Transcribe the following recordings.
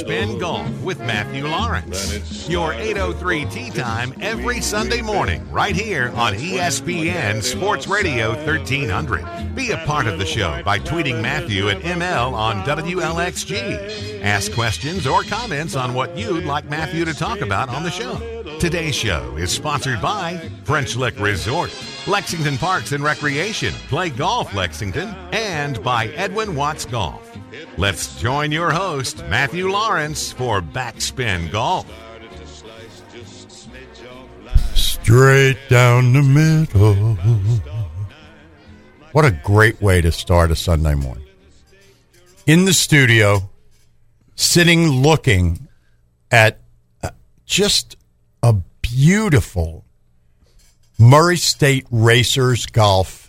Backspin Golf with Matthew Lawrence. Your 8:03 tee time every Sunday morning right here on ESPN Sports Radio 1300. Be a part of the show by tweeting Matthew at ML on WLXG. Ask questions or comments on what you'd like Matthew to talk about on the show. Today's show is sponsored by French Lick Resort, Lexington Parks and Recreation, Play Golf Lexington, and by Edwin Watts Golf. Let's join your host, Matthew Lawrence, for Backspin Golf. Straight down the middle. What a great way to start a Sunday morning. In the studio, sitting looking at just a beautiful Murray State Racers golf.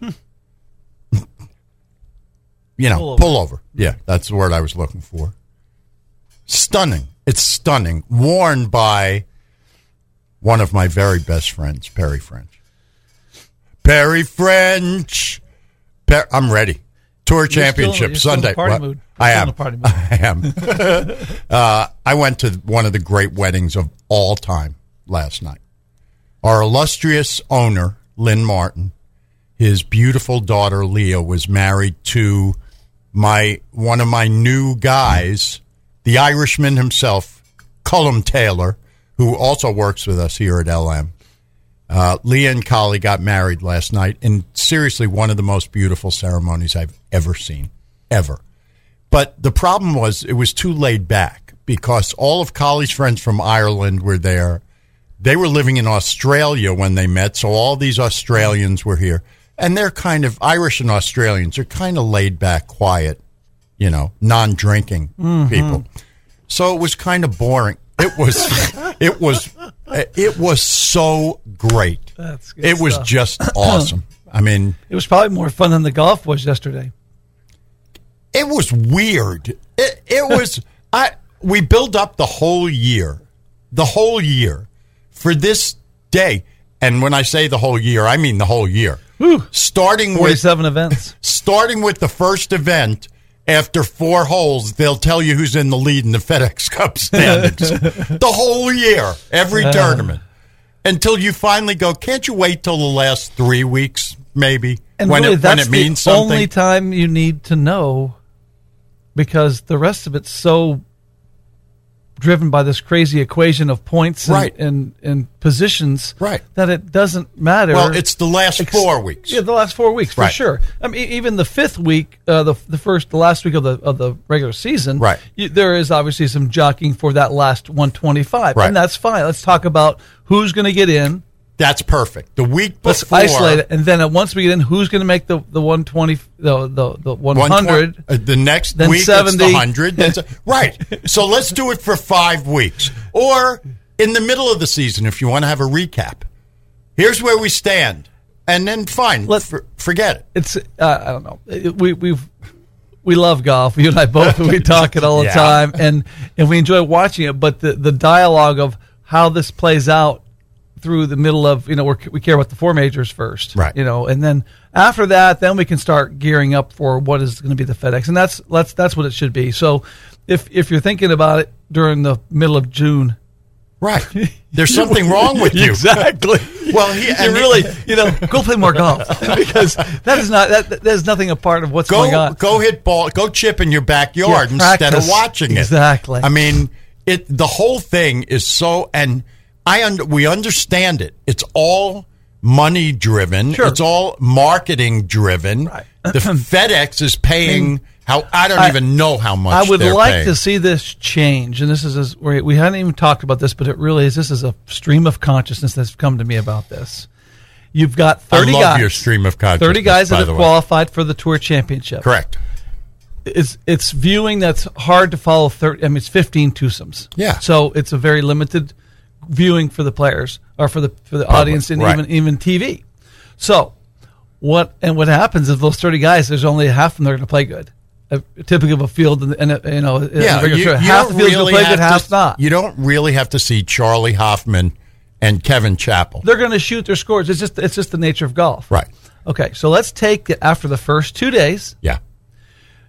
Pullover. Yeah, that's the word I was looking for. Stunning. It's stunning. Worn by one of my very best friends, Perry French. Perry French. I'm ready. Tour Championship Sunday. Party mood. I am. I am. I went to one of the great weddings of all time last night. Our illustrious owner, Lynn Martin, his beautiful daughter, Leah, was married to one of my new guys, the Irishman himself, Cullum Taylor, who also works with us here at LM. Leah and Collie got married last night, and seriously, one of the most beautiful ceremonies I've ever seen, ever. But the problem was it was too laid back because all of Collie's friends from Ireland were there. They were living in Australia when they met, so all these Australians were here. And they're kind of, Irish and Australians are kind of laid back, quiet, non-drinking people. So it was kind of boring. It was so great. That's good It was stuff. just awesome. I mean, it was probably more fun than the golf was yesterday. it was weird. It was, we built up the whole year for this day. And when I say the whole year, I mean the whole year. Whew. Starting 47 events. Starting with the first event, after 4 holes, they'll tell you who's in the lead in the FedEx Cup standings. The whole year, every tournament. Until you finally go, can't you wait till the last 3 weeks, maybe, And when really, it means something? Only time you need to know, because the rest of it's so driven by this crazy equation of points and positions, that it doesn't matter. Well, it's the last 4 weeks. Yeah, the last 4 weeks for sure. I mean, even the 5th week, the last week of the regular season, there is obviously some jockeying for that last 125, and that's fine. Let's talk about who's going to get in. That's perfect. The week before, let's isolate it, and then once we get in, who's going to make the 120, the 100? The next then week 70. it's the 100. Right. So let's do it for 5 weeks, or in the middle of the season if you want to have a recap. Here's where we stand, and then fine. Forget it. It's I don't know. We love golf. You and I both. We talk it all the time, and we enjoy watching it. But the dialogue of how this plays out through the middle of, we care about the 4 majors first, and then after that, then we can start gearing up for what is going to be the FedEx, and that's what it should be. So if you're thinking about it during the middle of June, there's something wrong with you. Exactly. Well, go play more golf because there's nothing a part of what's going on. Go hit ball, go chip in your backyard instead of watching it. Exactly. I mean, the whole thing is so, and we understand it. It's all money driven. Sure. It's all marketing driven. Right. The FedEx is paying I don't even know how much. I would like paying. to see this change, and this is we hadn't even talked about this, but it really is. This is a stream of consciousness that's come to me about this. You've got 30 guys. I love your stream of consciousness. 30 guys that have qualified for the Tour Championship. Correct. It's viewing that's hard to follow. 30. I mean, it's 15 twosomes. Yeah. So it's a very limited viewing for the players or for the audience and even TV. So what happens is those 30 guys, there's only half of them that are going to play good. Typically of a field, half the field is going to play good, half not. You don't really have to see Charlie Hoffman and Kevin Chappell. They're going to shoot their scores. It's just the nature of golf. Right. Okay, so let's take it after the first 2 days. Yeah.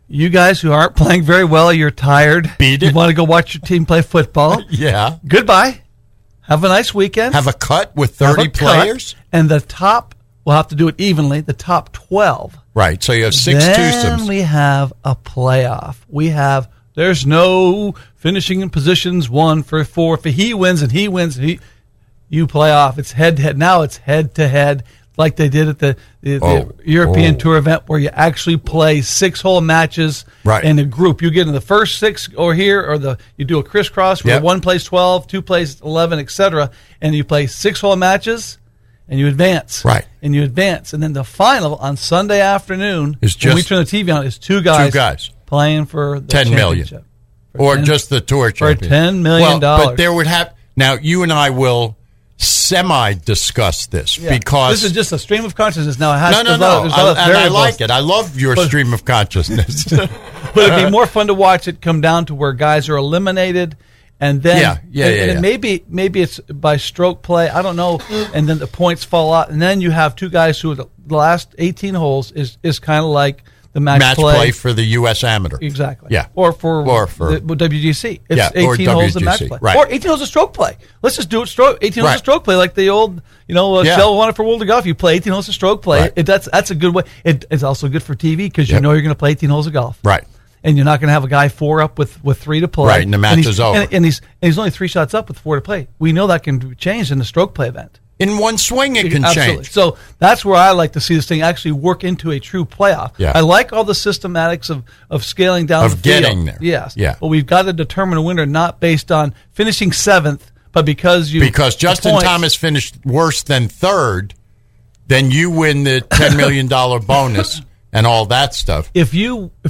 You guys who aren't playing very well, you're tired. Beat it. You want to go watch your team play football. Yeah. Goodbye. Have a nice weekend. Have a cut with 30 players. And the top, we'll have to do it evenly, the top 12. Right, so you have 6 Then twosomes. we have a playoff. There's no finishing in positions 1 for 4. If he wins and he wins, you play off. It's head-to-head. Now it's head-to-head like they did at the European Tour event where you actually play 6-hole matches in a group. You get in the first 6 or here, or you do a crisscross where 1 plays 12, 2 plays 11, etc., and you play 6-hole matches and you advance. Right. And you advance. And then the final on Sunday afternoon, is just when we turn the TV on, is two guys playing for the $10 million. Or just the tour championship. For $10 million. But there would have... Now, you and I will semi-discuss this because... This is just a stream of consciousness. Now, it has No. And I like it. I love your stream of consciousness. But it'd be more fun to watch it come down to where guys are eliminated, and then and maybe it's by stroke play. I don't know. And then the points fall out, and then you have two guys who the last 18 holes is kind of like the match play for the U.S. Amateur. Exactly. Yeah. Or for the WGC. It's 18 holes of match play. Right. Or 18 holes of stroke play. Let's just do it 18 holes of stroke play like the old, Shell wanted for World of Golf. You play 18 holes of stroke play. Right. That's a good way. It's also good for TV because you know you're going to play 18 holes of golf. Right. And you're not going to have a guy 4 up with 3 to play. Right, and the match is over. And he's only 3 shots up with 4 to play. We know that can change in the stroke play event. In one swing, it can change. So that's where I like to see this thing actually work into a true playoff. Yeah. I like all the systematics of scaling down the field. Of getting there. Yes. Yeah. But we've got to determine a winner not based on finishing 7th, but because Justin Thomas finished worse than 3rd, then you win the $10 million bonus and all that stuff. If you go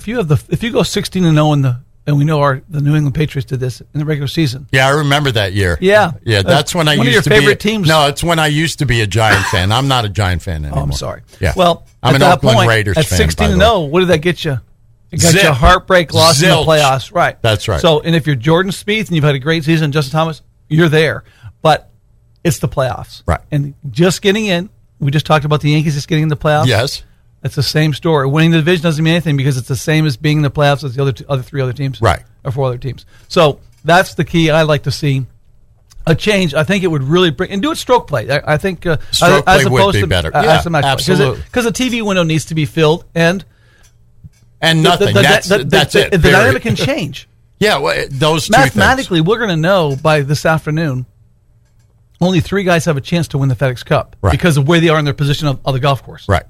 16-0 and we know the New England Patriots did this in the regular season. Yeah, I remember that year. Yeah. Yeah, that's when I used to be... One of your favorite teams. No, it's when I used to be a Giant fan. I'm not a Giant fan anymore. Oh, I'm sorry. Yeah. Well, I'm an Oakland Raiders fan. At 16-0, what did that get you? It got you a heartbreak loss in the playoffs. Right. That's right. So, and if you're Jordan Spieth and you've had a great season, Justin Thomas, you're there. But it's the playoffs. Right. And just getting in, we just talked about the Yankees just getting in the playoffs. Yes. It's the same story. Winning the division doesn't mean anything because it's the same as being in the playoffs as the other 3 other teams. Right. Or 4 other teams. So that's the key. I'd like to see a change. I think it would really bring... And do it stroke play. I think... stroke play would be better. Yeah, absolutely. Because the TV window needs to be filled and... nothing. That's it. The dynamic can change. Yeah, well, those two Mathematically, we're going to know by this afternoon only 3 guys have a chance to win the FedEx Cup because of where they are in their position of the golf course. Right.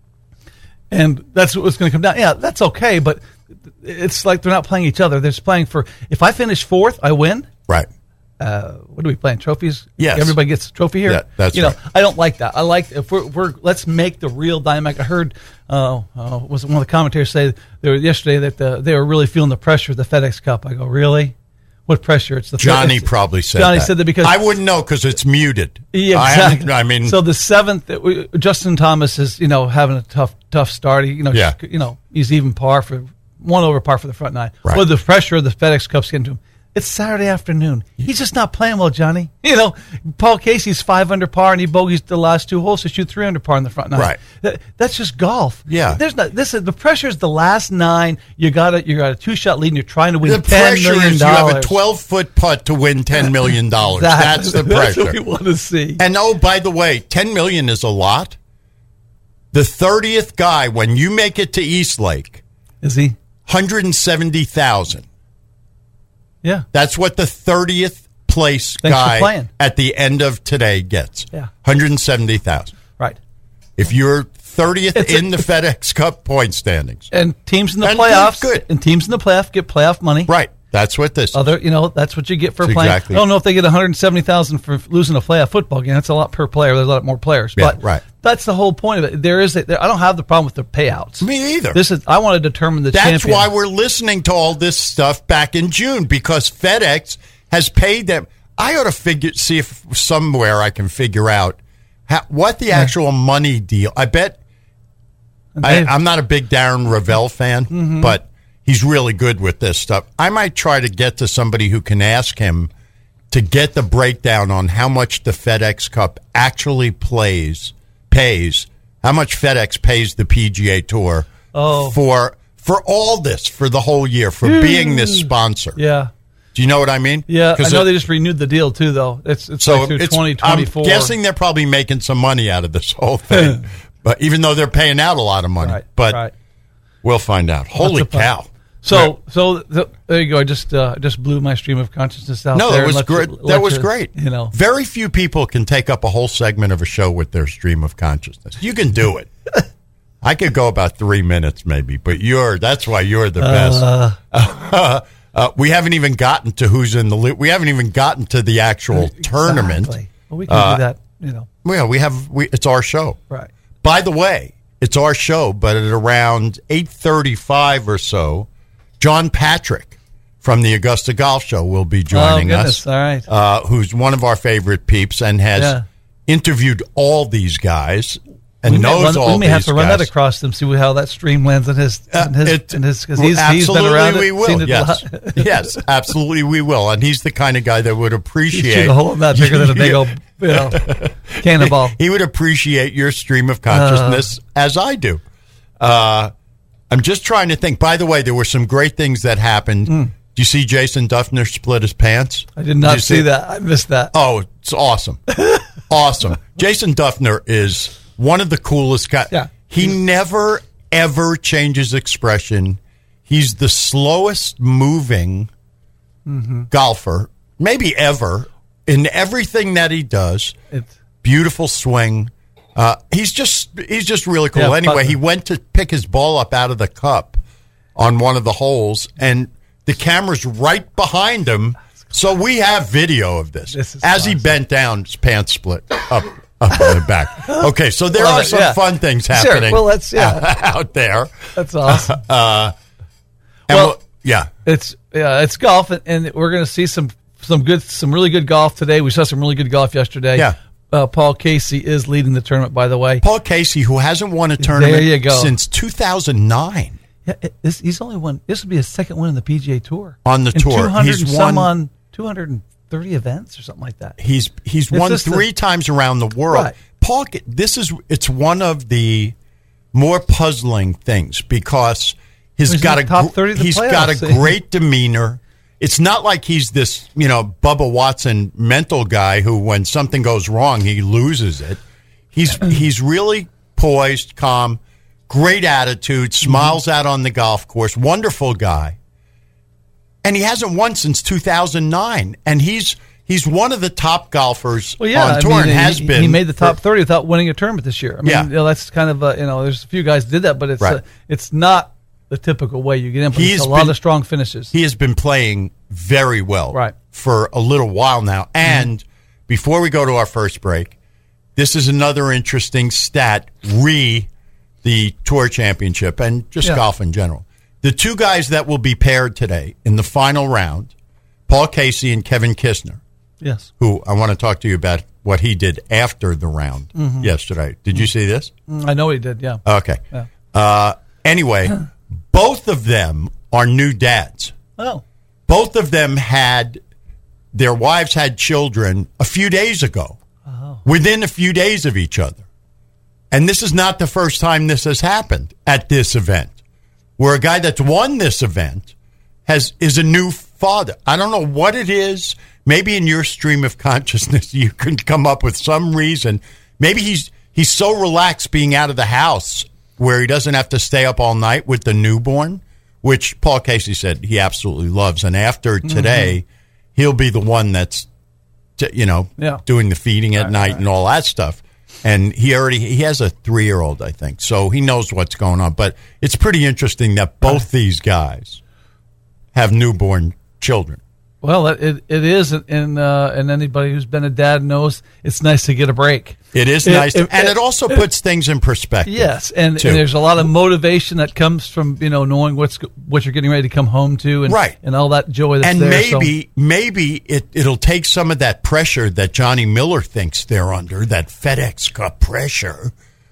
And that's what's going to come down. Yeah, that's okay, but it's like they're not playing each other. They're just playing for, if I finish 4th, I win. Right. What are we playing? Trophies? Yes. Everybody gets a trophy here? Yeah, that's right. I don't like that. I like, if let's make the real dynamic. I heard, was one of the commentators say yesterday that they were really feeling the pressure of the FedEx Cup. I go, really? What pressure? It's the Johnny probably said Johnny said that because I wouldn't know because it's muted. Yeah, exactly. I mean, so the 7th, Justin Thomas is having a tough start. He's even par for 1 over par for the front 9. Right. Well, the pressure of the FedEx Cup's getting to him. It's Saturday afternoon. He's just not playing well, Johnny. Paul Casey's 5 under par and he bogeys the last 2 holes to shoot 3 under par in the front 9. Right. That's just golf. Yeah. The pressure is the last 9. You got a 2-shot lead and you're trying to win $10 million. The pressure is you have a 12-foot putt to win $10 million. That's the pressure. That's what we want to see. And by the way, $10 million is a lot. The 30th guy, when you make it to Eastlake, is he $170,000. Yeah. That's what the 30th place guy at the end of today gets. Yeah. $170,000. Right. If you're 30th in the FedEx Cup point standings. And teams in the playoffs. Good. And teams in the playoff get playoff money. Right. That's what this is. That's what you get for playing. Exactly. I don't know if they get $170,000 for losing a playoff football game. That's a lot per player. There's a lot more players. Yeah, but that's the whole point of it. I don't have the problem with the payouts. Me either. I want to determine the champion. That's why we're listening to all this stuff back in June, because FedEx has paid them. I ought to see if somewhere I can figure out what the actual money deal. I bet I'm not a big Darren Ravel fan, but he's really good with this stuff. I might try to get to somebody who can ask him to get the breakdown on how much the FedEx Cup actually pays, how much FedEx pays the PGA Tour for all this, for the whole year, for being this sponsor. Yeah. Do you know what I mean? Yeah, I know they just renewed the deal, too, though. It's so like through 2024. I'm guessing they're probably making some money out of this whole thing. But even though they're paying out a lot of money. But we'll find out. Holy cow. So there you go. I just blew my stream of consciousness out there. No, that was great. That was great. You know, very few people can take up a whole segment of a show with their stream of consciousness. You can do it. I could go about 3 minutes maybe, but that's why you're the best. We haven't even gotten to who's in the loop. We haven't even gotten to the actual tournament. Well, we can do that, you know. Well, it's our show. Right. By the way, it's our show, but at around 8:35 or so, John Patrick from the Augusta Golf Show will be joining us. All right. Who's one of our favorite peeps and has interviewed all these guys. And knows all these guys. We may have to run that across them, see how that stream lands in his because he's been around it. We will. Yes, absolutely we will. And he's the kind of guy that would appreciate. Shoot a hole in that bigger than a big old cannonball. He would appreciate your stream of consciousness as I do. I'm just trying to think. By the way, there were some great things that happened. Do you see Jason Duffner split his pants? I did not see that. I missed that. Oh, it's awesome. Awesome. Jason Duffner is one of the coolest guys. Yeah. He never, ever changes expression. He's the slowest moving golfer, maybe ever, in everything that he does. Beautiful swing. He's just really cool. Anyway, he went to pick his ball up out of the cup on one of the holes, and the camera's right behind him. So we have video of this. As awesome. He bent down, his pants split up in the back. Okay, so there are some fun things happening out there. That's awesome. It's golf, and we're going to see some really good golf today. We saw some really good golf yesterday. Yeah. Paul Casey is leading the tournament, by the way. Paul Casey, who hasn't won a tournament since 2009. Yeah, he's only won. This would be his second win in the PGA Tour. On the tour, he's won 230 events or something like that. He's won three times around the world. Right. Paul, it's one of the more puzzling things because he's got a great demeanor. It's not like he's this, Bubba Watson mental guy who, when something goes wrong, he loses it. He's really poised, calm, great attitude, smiles out on the golf course, wonderful guy. And he hasn't won since 2009. And he's one of the top golfers on tour and has been. He made the top 30 without winning a tournament this year. I mean, that's kind of, there's a few guys did that, but it's not the typical way you get in. But he's a lot of strong finishes. He has been playing very well for a little while now. And before we go to our first break, this is another interesting stat, the Tour Championship and just golf in general. The two guys that will be paired today in the final round, Paul Casey and Kevin Kisner. Yes. Who I want to talk to you about what he did after the round yesterday. Did you see this? I know he did, yeah. Okay. Yeah. Anyway, both of them are new dads. Oh. Both of them their wives had children a few days ago, within a few days of each other. And this is not the first time this has happened at this event, where a guy that's won this event is a new father. I don't know what it is. Maybe in your stream of consciousness you can come up with some reason. Maybe he's so relaxed being out of the house where he doesn't have to stay up all night with the newborn, which Paul Casey said he absolutely loves. And after today, he'll be the one that's, doing the feeding at night and all that stuff. And he has a 3-year-old, I think, so he knows what's going on. But it's pretty interesting that both these guys have newborn children. Well, it is, and anybody who's been a dad knows it's nice to get a break. It is nice, and it also puts things in perspective. Yes, and there's a lot of motivation that comes from knowing what you're getting ready to come home to, and all that joy that's there. And maybe it'll take some of that pressure that Johnny Miller thinks they're under, that FedEx Cup pressure.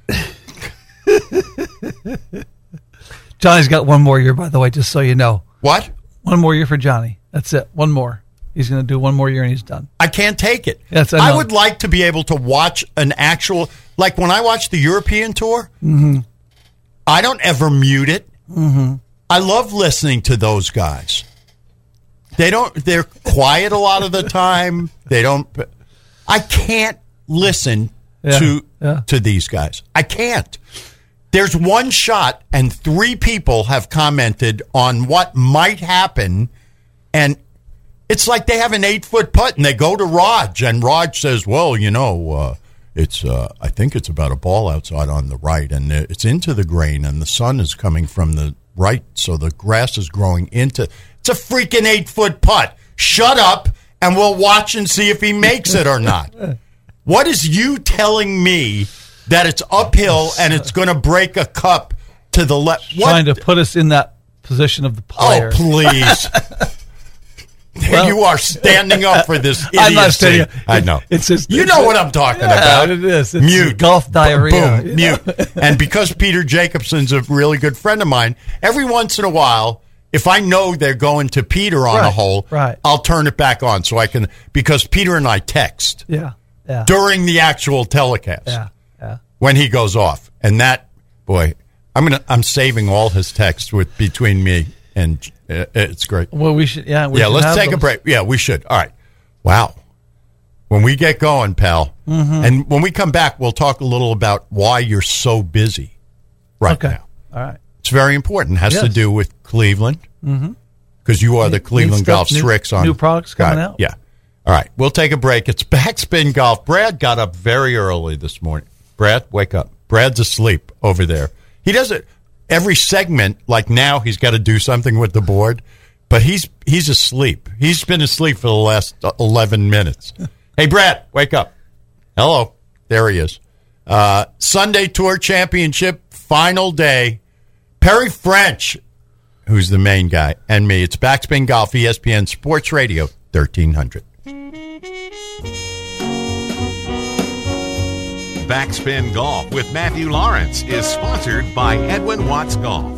Johnny's got one more year, by the way, just so you know. What? One more year for Johnny. That's it. One more. He's going to do one more year and he's done. I can't take it. Yes, I would like to be able to watch an actual, like when I watch the European Tour, I don't ever mute it. I love listening to those guys. They're quiet a lot of the time. I can't listen to these guys. I can't. There's one shot, and 3 people have commented on what might happen, and it's like they have an 8-foot putt, and they go to Raj, and Raj says, well, it's I think it's about a ball outside on the right, and it's into the grain, and the sun is coming from the right, so the grass is growing into. It's a freaking 8-foot putt. Shut up, and we'll watch and see if he makes it or not. What is you telling me that it's uphill and it's going to break a cup to the left? Trying to put us in that position of the player. Oh, please. Well, you are standing up for this idiocy. I'm not standing up. I know. It's just, you know what I'm talking about. It is. It's mute. Golf diarrhea. Boom. Mute. And because Peter Jacobson's a really good friend of mine, every once in a while, if I know they're going to Peter on a hole, I'll turn it back on so I can, because Peter and I text. Yeah. During the actual telecast. Yeah. When he goes off. And that, boy, I'm saving all his texts between me and it's great. Well, we should, let's take a break. Yeah, we should. All right. Wow. When we get going, pal, and when we come back, we'll talk a little about why you're so busy right now. All right. It's very important. It has to do with Cleveland, because you are the Cleveland Golf Strix on new products coming out. Yeah. All right. We'll take a break. It's Backspin Golf. Brad got up very early this morning. Brad, wake up. Brad's asleep over there. He does it every segment. Like now, he's got to do something with the board, but he's asleep. He's been asleep for the last 11 minutes. Hey, Brad, wake up. Hello. There he is. Sunday Tour Championship, final day. Perry French, who's the main guy, and me. It's Backspin Golf, ESPN Sports Radio, 1300. Backspin Golf with Matthew Lawrence is sponsored by Edwin Watts Golf.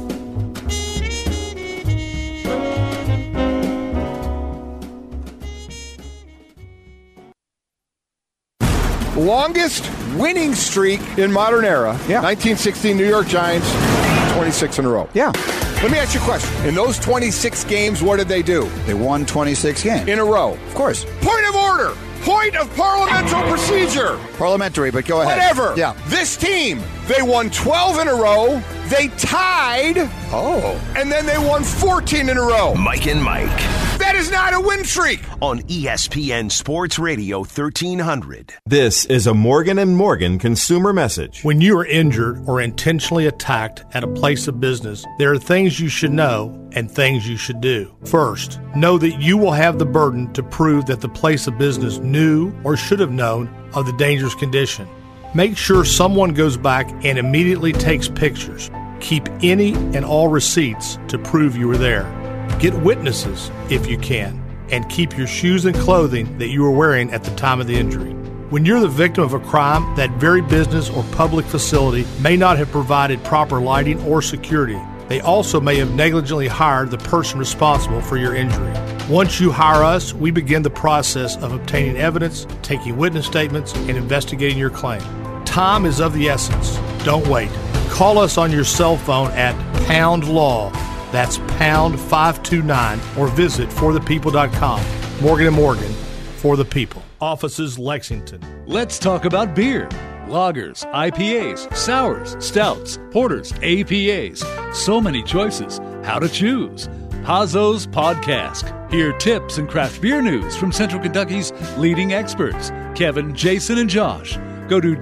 Longest winning streak in modern era. Yeah. 1916 New York Giants, 26 in a row. Yeah. Let me ask you a question. In those 26 games, what did they do? They won 26 games. In a row. Of course. Point of order. Point of parliamentary procedure. Parliamentary, but go ahead. Whatever. Yeah. This team, they won 12 in a row. They tied. And then they won 14 in a row. Mike and Mike. That is not a win streak. On ESPN Sports Radio 1300. This is a Morgan & Morgan consumer message. When you are injured or intentionally attacked at a place of business, there are things you should know and things you should do. First, know that you will have the burden to prove that the place of business knew or should have known of the dangerous condition. Make sure someone goes back and immediately takes pictures. Keep any and all receipts to prove you were there. Get witnesses if you can, and keep your shoes and clothing that you were wearing at the time of the injury. When you're the victim of a crime, that very business or public facility may not have provided proper lighting or security. They also may have negligently hired the person responsible for your injury. Once you hire us, we begin the process of obtaining evidence, taking witness statements, and investigating your claim. Time is of the essence. Don't wait. Call us on your cell phone at Pound Law. That's pound 529, or visit forthepeople.com. Morgan & Morgan, for the people. Offices Lexington. Let's talk about beer. Lagers, IPAs, sours, stouts, porters, APAs. So many choices. How to choose? Pazos Podcast. Hear tips and craft beer news from Central Kentucky's leading experts, Kevin, Jason, and Josh. Go to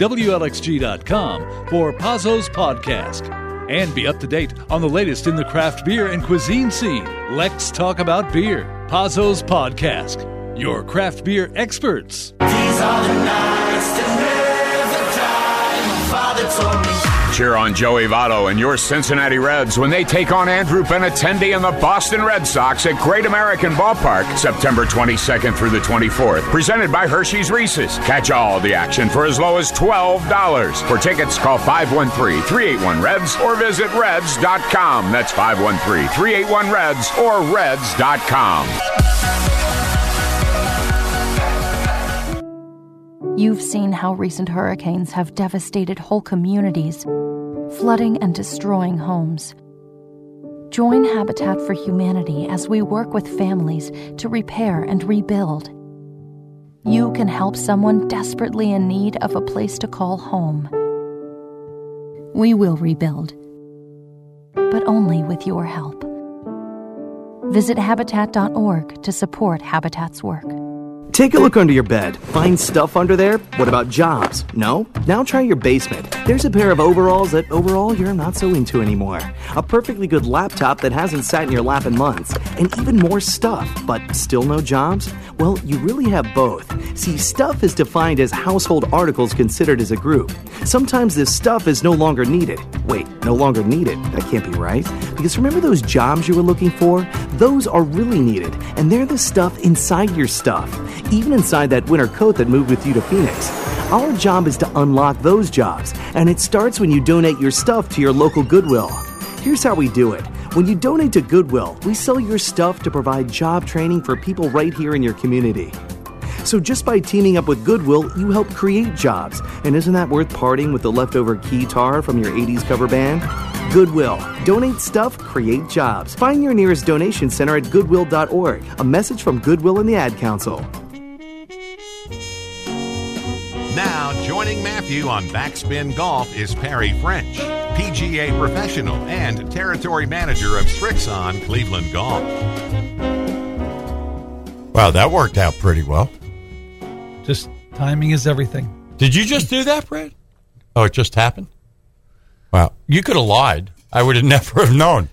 WLXG.com for Pazos Podcast. And be up to date on the latest in the craft beer and cuisine scene. Let's talk about beer. Pazos Podcast. Your craft beer experts. These are the nights that never die. My father told me. Cheer on Joey Votto and your Cincinnati Reds when they take on Andrew Benintendi and the Boston Red Sox at Great American Ballpark, September 22nd through the 24th. Presented by Hershey's Reese's. Catch all the action for as low as $12. For tickets, call 513-381-REDS or visit Reds.com. That's 513-381-REDS or Reds.com. You've seen how recent hurricanes have devastated whole communities, flooding and destroying homes. Join Habitat for Humanity as we work with families to repair and rebuild. You can help someone desperately in need of a place to call home. We will rebuild, but only with your help. Visit Habitat.org to support Habitat's work. Take a look under your bed. Find stuff under there? What about jobs? No? Now try your basement. There's a pair of overalls that overall you're not so into anymore. A perfectly good laptop that hasn't sat in your lap in months. And even more stuff, but still no jobs? Well, you really have both. See, stuff is defined as household articles considered as a group. Sometimes this stuff is no longer needed. Wait, no longer needed? That can't be right. Because remember those jobs you were looking for? Those are really needed, and they're the stuff inside your stuff. Even inside that winter coat that moved with you to Phoenix. Our job is to unlock those jobs, and it starts when you donate your stuff to your local Goodwill. Here's how we do it. When you donate to Goodwill, we sell your stuff to provide job training for people right here in your community. So just by teaming up with Goodwill, you help create jobs. And isn't that worth parting with the leftover guitar from your 80s cover band? Goodwill. Donate stuff, create jobs. Find your nearest donation center at goodwill.org. A message from Goodwill and the Ad Council. Now, joining Matthew on Backspin Golf is Perry French, PGA professional and territory manager of Srixon Cleveland Golf. Wow, that worked out pretty well. Just timing is everything. Did you just do that, Brad? Oh, it just happened? Wow. You could have lied. I would have never have known.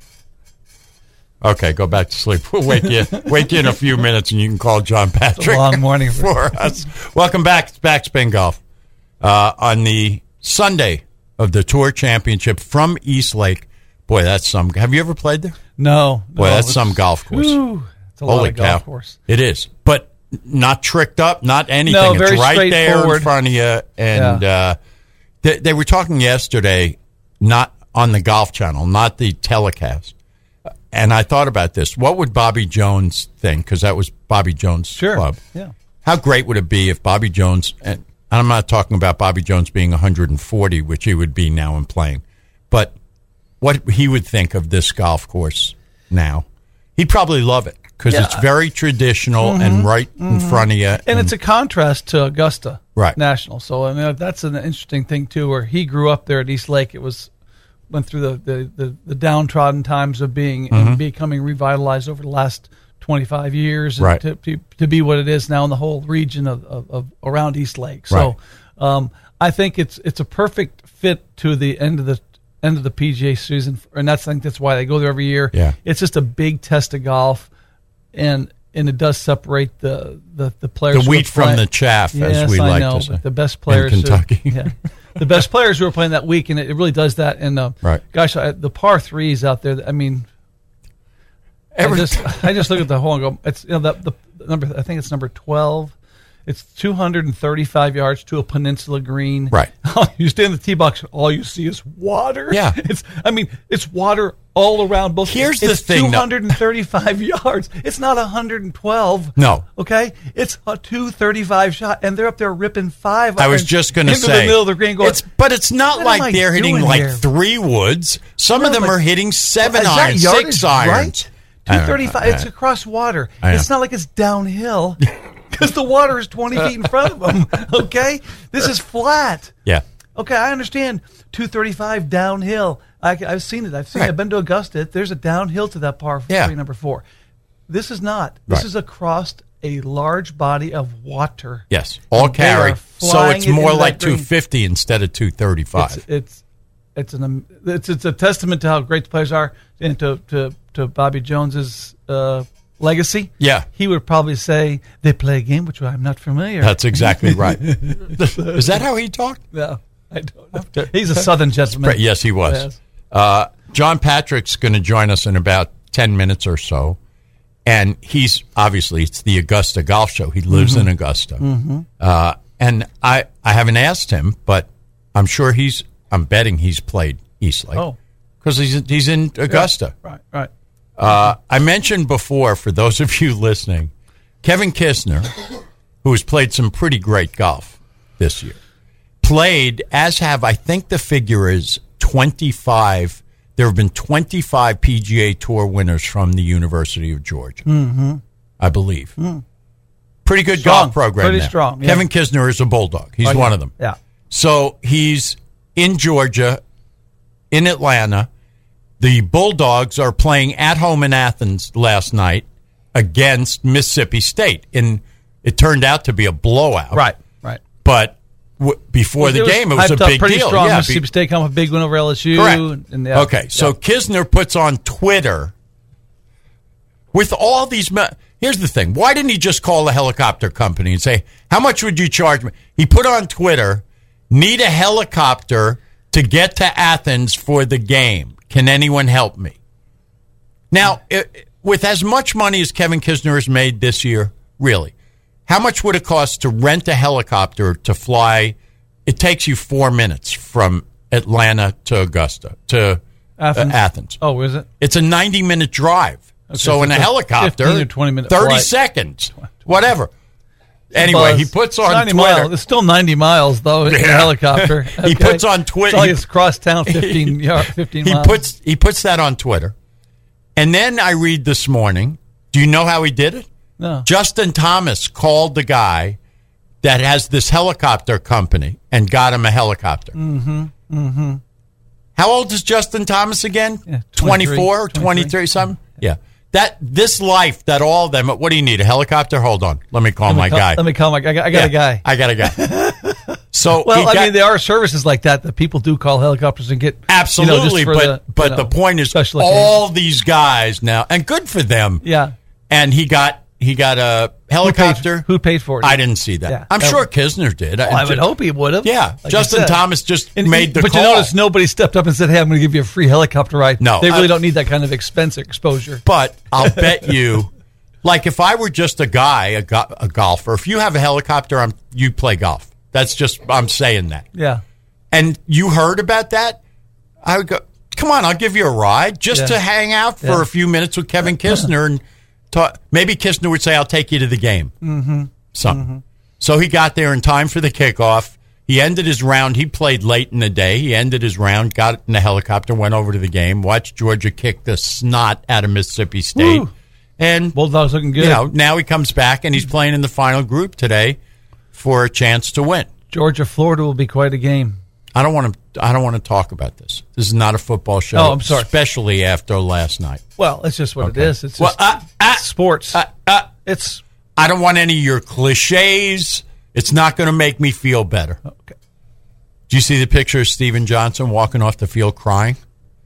Okay, go back to sleep. We'll wake you in a few minutes, and you can call John Patrick. It's a long morning for us. Welcome back. It's Backspin Golf on the Sunday of the Tour Championship from East Lake. Boy, that's some. Have you ever played there? No. Boy, that's some golf course. Whew, it's a lot of golf course. It is, but not tricked up, not anything. No, it's very right there in front of you. And they were talking yesterday, not on the Golf Channel, not the telecast. And I thought about this. What would Bobby Jones think? Because that was Bobby Jones' club. Yeah. How great would it be if Bobby Jones, and I'm not talking about Bobby Jones being 140, which he would be now and playing, but what he would think of this golf course now. He'd probably love it because it's very traditional and right in front of you. And it's a contrast to Augusta National. So I mean, that's an interesting thing, too, where he grew up there at East Lake. It went through the downtrodden times of being and becoming revitalized over the last 25 years and to be what it is now in the whole region of around East Lake. So I think it's a perfect fit to the end of the PGA season, and I think that's why they go there every year. Yeah. It's just a big test of golf, and it does separate the players. The wheat from the chaff, as we like to say. The best players in Kentucky. The best players who are playing that week, and it really does that. And gosh, the par threes out there. I mean, I just look at the hole and go, it's the number. I think it's number 12. It's 235 yards to a peninsula green. Right. You stand in the tee box, and all you see is water. Yeah. It's water all around both. Here's the thing. 235 yards. It's not 112. No. Okay? It's a 235 shot, and they're up there ripping five. I was just going to say. Into the middle of the green going, but it's not like they're hitting like 3 woods. Some of them are hitting 7 irons, 6 irons. Right? 235. It's across water. It's not like it's downhill. Because the water is 20 feet in front of them, okay? This is flat. Yeah. Okay, I understand 235 downhill. I've seen it. I've been to Augusta. There's a downhill to that par 3, number 4. This is not. This is across a large body of water. Yes, all carry. So it's more like 250 instead of 235. It's a testament to how great the players are and to Bobby Jones's legacy. Yeah. He would probably say they play a game which I'm not familiar. That's exactly right. Is that how he talked? No, I don't know. He's a Southern gentleman. Yes, he was. Yes. John Patrick's going to join us in about 10 minutes or so. And he's obviously, it's the Augusta Golf Show. He lives in Augusta. And I haven't asked him, but I'm sure I'm betting he's played East Lake. Oh. Because he's in Augusta. Yeah. Right. I mentioned before, for those of you listening, Kevin Kisner, who has played some pretty great golf this year, played, as have, I think the figure is 25 there have been 25 PGA Tour winners from the University of Georgia, I believe. Pretty good Strong. golf program. Pretty there. strong. Yeah. Kevin Kisner is a Bulldog. He's one of them. Yeah. So he's in Georgia, in Atlanta. The Bulldogs are playing at home in Athens last night against Mississippi State. And it turned out to be a blowout. Right. But before the game, it was a big pretty deal. Strong. Yeah, Mississippi State come a big win over LSU. Correct. And okay, so Kisner puts on Twitter with all these. Here's the thing: why didn't he just call the helicopter company and say, "How much would you charge me?" He put on Twitter, "Need a helicopter to get to Athens for the game. Can anyone help me?" Now, with as much money as Kevin Kisner has made this year, really. How much would it cost to rent a helicopter to fly? It takes you 4 minutes from Atlanta to Augusta, to Athens. Oh, is it? It's a 90-minute drive. Okay, so in a helicopter, 15 or 20-minute 30 flight. seconds, whatever. Anyway, he puts on 90 Twitter. miles. It's still 90 miles, though, in a helicopter. Okay. He puts on Twitter. It's like it's cross town 15 miles. He puts that on Twitter. And then I read this morning, do you know how he did it? No. Justin Thomas called the guy that has this helicopter company and got him a helicopter. Mm-hmm. How old is Justin Thomas again? Yeah, 24, 23, something? Yeah. This life that all of them, what do you need? A helicopter? Hold on. Let me call my guy. Let me call my guy. I got a guy. I got a guy. So well, there are services like that people do call helicopters and get absolutely, but the point is all these guys now, and good for them. Yeah. And he got a helicopter. Who paid for it? I didn't see that. Yeah. I'm sure Kisner did. I would hope he would have. Yeah. Like Justin Thomas just made the call. But you notice nobody stepped up and said, "Hey, I'm going to give you a free helicopter ride." No. They really don't need that kind of exposure. But I'll bet you, like if I were just a guy, a golfer, if you have a helicopter, you play golf. That's just, I'm saying that. Yeah. And you heard about that? I would go, come on, I'll give you a ride just to hang out for a few minutes with Kevin Kisner and talk. Maybe Kisner would say, I'll take you to the game. Mm-hmm. Something. Mm-hmm. So he got there in time for the kickoff. He ended his round. He played late in the day. He ended his round, got in the helicopter, went over to the game, watched Georgia kick the snot out of Mississippi State. Woo. And Bulldogs looking good. Now he comes back and he's playing in the final group today for a chance to win. Georgia, Florida will be quite a game. I don't want to talk about this. This is not a football show. Oh, I'm sorry. Especially after last night. Well, it's just what it is. It's just sports. It's. I don't want any of your cliches. It's not going to make me feel better. Okay. Do you see the picture of Steven Johnson walking off the field crying?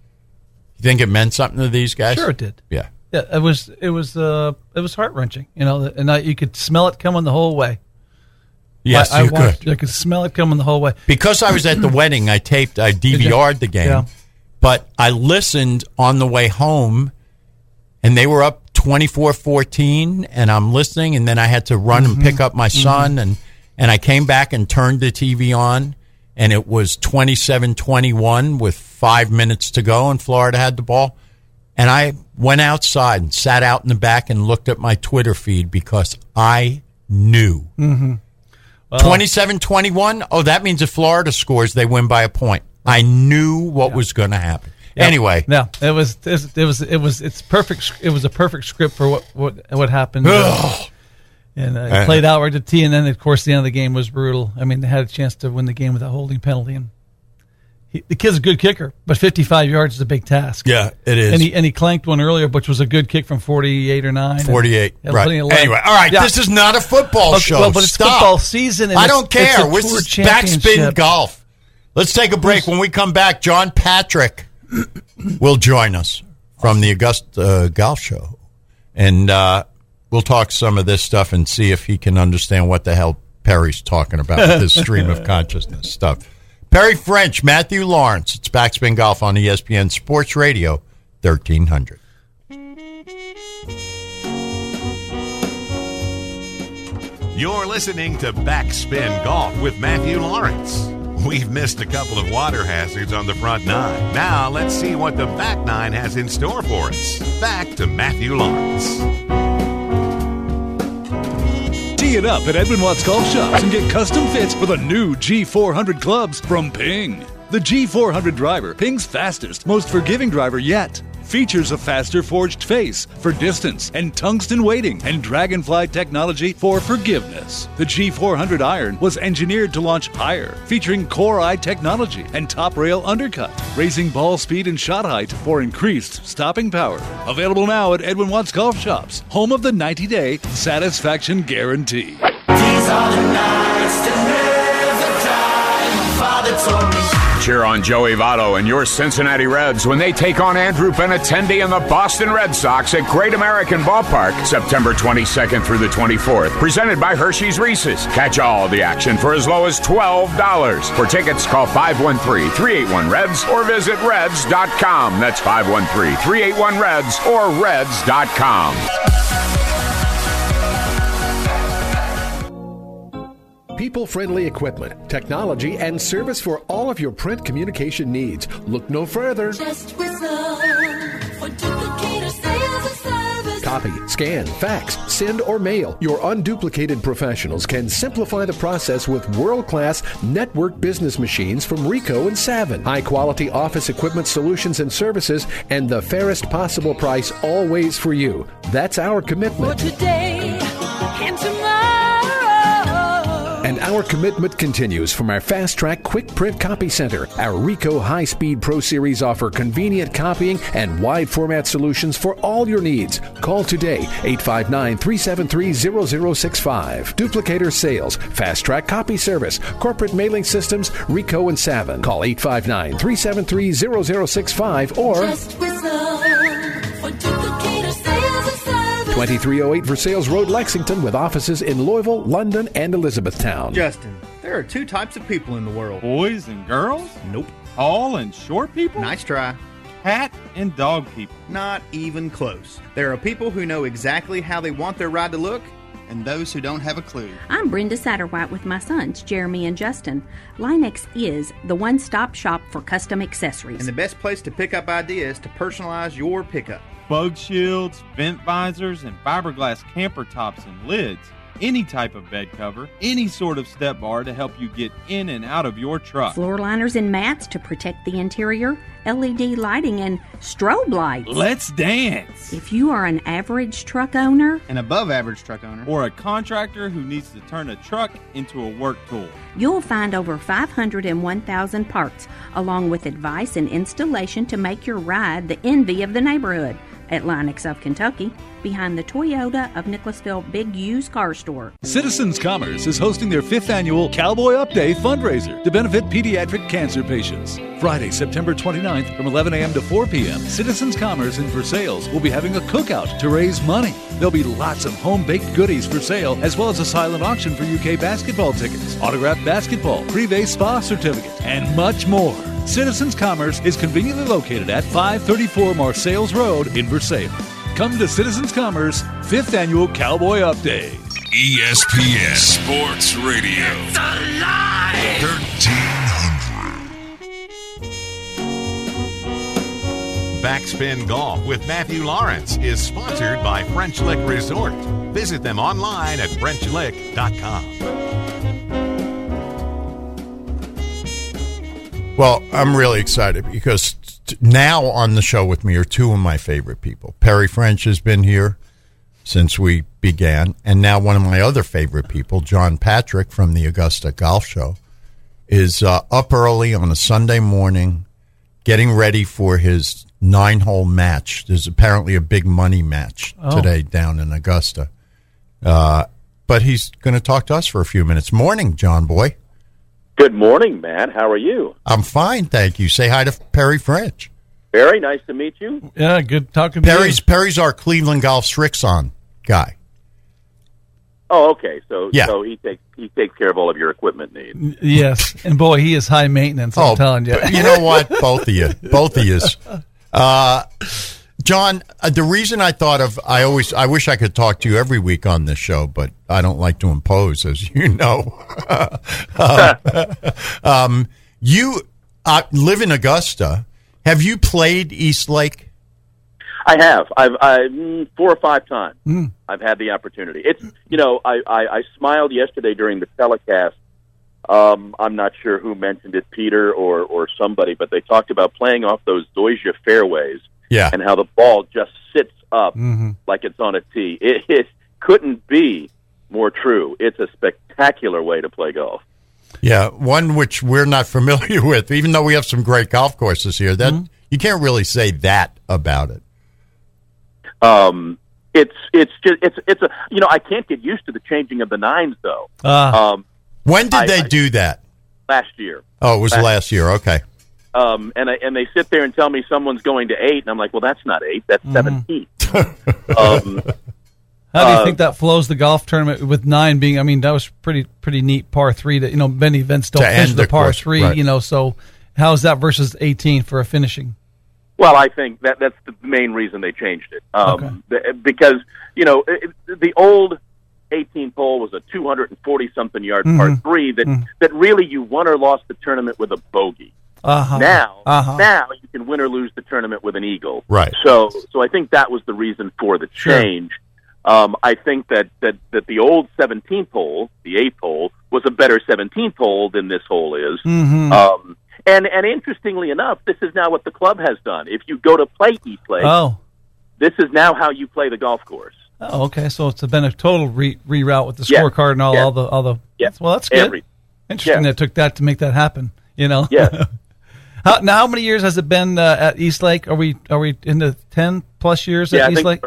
You think it meant something to these guys? Sure, it did. Yeah. Yeah, it was heart-wrung, and you could smell it coming the whole way. Yes, you could. I could smell it coming the whole way. Because I was at the wedding, I DVR'd the game, but I listened on the way home, and they were up 24-14, and I'm listening, and then I had to run and pick up my son, and I came back and turned the TV on, and it was 27-21 with 5 minutes to go, and Florida had the ball. And I went outside and sat out in the back and looked at my Twitter feed because I knew. Mm-hmm. Well, 27-21, oh, that means if Florida scores, they win by a point. I knew what was going to happen. Anyway. No, it was perfect. It was a perfect script for what happened. And it played out right to T, and then, of course, the end of the game was brutal. I mean, they had a chance to win the game with a holding penalty, and the kid's a good kicker, but 55 yards is a big task. Yeah, it is. And he clanked one earlier, which was a good kick from 48 or 9. 48, right. Anyway, all right, this is not a football show. Well, but it's football season. And I don't care. This is Backspin Golf. Let's take a break. When we come back, John Patrick will join us from the Augusta Golf Show. And we'll talk some of this stuff and see if he can understand what the hell Perry's talking about with this stream of consciousness stuff. Perry French, Matthew Lawrence. It's Backspin Golf on ESPN Sports Radio 1300. You're listening to Backspin Golf with Matthew Lawrence. We've missed a couple of water hazards on the front nine. Now let's see what the back nine has in store for us. Back to Matthew Lawrence. Tee it up at Edwin Watts Golf Shops and get custom fits for the new G400 clubs from Ping. The G400 driver, Ping's fastest, most forgiving driver yet. Features a faster forged face for distance and tungsten weighting and Dragonfly technology for forgiveness. The G400 iron was engineered to launch higher, featuring Core Eye technology and top rail undercut, raising ball speed and shot height for increased stopping power. Available now at Edwin Watts Golf Shops, home of the 90-day satisfaction guarantee. These are the nights that never die. My father told me. Cheer on Joey Votto and your Cincinnati Reds when they take on Andrew Benintendi and the Boston Red Sox at Great American Ballpark, September 22nd through the 24th. Presented by Hershey's Reese's. Catch all the action for as low as $12. For tickets, call 513-381-REDS or visit Reds.com. That's 513-381-REDS or Reds.com. People-friendly equipment, technology, and service for all of your print communication needs. Look no further. Just whistle for duplicator sales and service. Copy, scan, fax, send, or mail. Your unduplicated professionals can simplify the process with world-class network business machines from Ricoh and Savin. High-quality office equipment solutions and services, and the fairest possible price always for you. That's our commitment. For today and tomorrow. And our commitment continues from our Fast Track Quick Print Copy Center. Our Ricoh High Speed Pro Series offer convenient copying and wide format solutions for all your needs. Call today, 859-373-0065. Duplicator Sales, Fast Track Copy Service, Corporate Mailing Systems, Ricoh and Savin. Call 859-373-0065 or Just whistle for duplicator sales and service. 2308 Versailles Road, Lexington, with offices in Louisville, London, and Elizabethtown. Justin, there are two types of people in the world. Boys and girls? Nope. Tall and short people? Nice try. Cat and dog people? Not even close. There are people who know exactly how they want their ride to look, and those who don't have a clue. I'm Brenda Satterwhite with my sons, Jeremy and Justin. Line-X is the one-stop shop for custom accessories. And the best place to pick up ideas to personalize your pickup. Bug shields, vent visors, and fiberglass camper tops and lids. Any type of bed cover, any sort of step bar to help you get in and out of your truck. Floor liners and mats to protect the interior, LED lighting, and strobe lights. Let's dance! If you are an average truck owner, an above average truck owner, or a contractor who needs to turn a truck into a work tool, you'll find over 501,000 parts, along with advice and installation to make your ride the envy of the neighborhood. At Line-X of Kentucky, behind the Toyota of Nicholasville Big Used Car Store. Citizens Commerce is hosting their 5th annual Cowboy Up Day fundraiser to benefit pediatric cancer patients. Friday, September 29th from 11 a.m. to 4 p.m., Citizens Commerce in Versailles will be having a cookout to raise money. There'll be lots of home-baked goodies for sale, as well as a silent auction for UK basketball tickets, autographed basketball, Privé spa certificates, and much more. Citizens Commerce is conveniently located at 534 Marseilles Road in Versailles. Come to Citizens Commerce 5th Annual Cowboy Up Day. ESPN Sports Radio. It's alive! 1300. Backspin Golf with Matthew Lawrence is sponsored by French Lick Resort. Visit them online at FrenchLick.com. Well, I'm really excited because now on the show with me are two of my favorite people. Perry French has been here since we began, and now one of my other favorite people, John Patrick from the Augusta Golf Show, is up early on a Sunday morning getting ready for his 9-hole match. There's apparently a big money match today down in Augusta. But he's going to talk to us for a few minutes. Morning, John boy. Good morning, Matt. How are you? I'm fine, thank you. Say hi to Perry French. Perry, nice to meet you. Yeah, good talking to you. Perry's our Cleveland Golf Strixon guy. Oh, okay. So yeah. So he takes care of all of your equipment needs. Yes, and boy, he is high maintenance. I'm telling you. You know what? Both of you. John, the reason I thought of, I wish I could talk to you every week on this show, but I don't like to impose, as you know. You live in Augusta. Have you played East Lake? I have. I've 4 or 5 times. I've had the opportunity. It's I smiled yesterday during the telecast I'm not sure who mentioned it, Peter or somebody, but they talked about playing off those Zoysia fairways and how the ball just sits up like it's on a tee. It couldn't be more true. It's a spectacular way to play golf. Yeah, one which we're not familiar with, even though we have some great golf courses here. That you can't really say that about it. It's a I can't get used to the changing of the nines though. When did they do that? Last year. Oh, it was last year. Okay. And they sit there and tell me someone's going to 8, and I'm like, well, that's not 8, that's 17. How do you think that flows the golf tournament with 9 being? I mean, that was pretty neat par 3. That many events don't finish the par 3. Right. So how is that versus 18 for a finishing? Well, I think that's the main reason they changed it. Because the old 18th hole was a 240-something yard par 3 that really you won or lost the tournament with a bogey. Now you can win or lose the tournament with an eagle. Right. So I think that was the reason for the change. I think that the old 17th hole, the 8th hole, was a better 17th hole than this hole is. And interestingly enough, this is now what the club has done. If you go to play Eastlake, this is now how you play the golf course. Oh, okay. So it's been a total reroute with the scorecard and all the. Well, that's good. Interesting that it took that to make that happen. Yeah. How many years has it been at Eastlake? Are we in the 10+ years at Eastlake?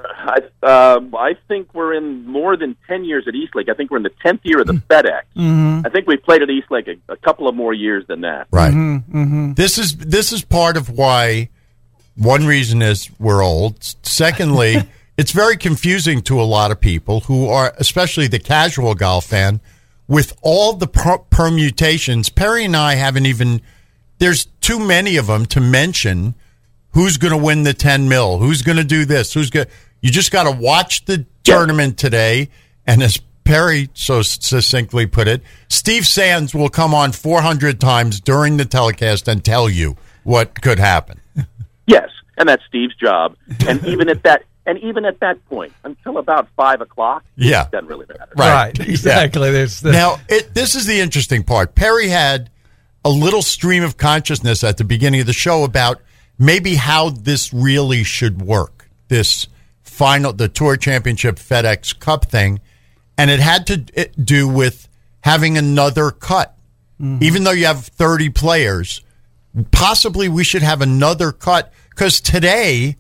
I think we're in more than 10 years at Eastlake. I think we're in the 10th year of the FedEx. I think we played at Eastlake a couple of more years than that. Right. This is part of why. One reason is we're old. Secondly, it's very confusing to a lot of people who are, especially the casual golf fan, with all the permutations. Perry and I haven't even. There's too many of them to mention who's going to win the 10 mil, who's going to do this, you just got to watch the tournament today. And as Perry so succinctly put it, Steve Sands will come on 400 times during the telecast and tell you what could happen. Yes, and that's Steve's job. And even at that point, until about 5 o'clock, it doesn't really matter. Right, exactly. Now, this is the interesting part. Perry had a little stream of consciousness at the beginning of the show about maybe how this really should work, the Tour Championship FedEx Cup thing, and it had to do with having another cut. Even though you have 30 players, possibly we should have another cut, because today,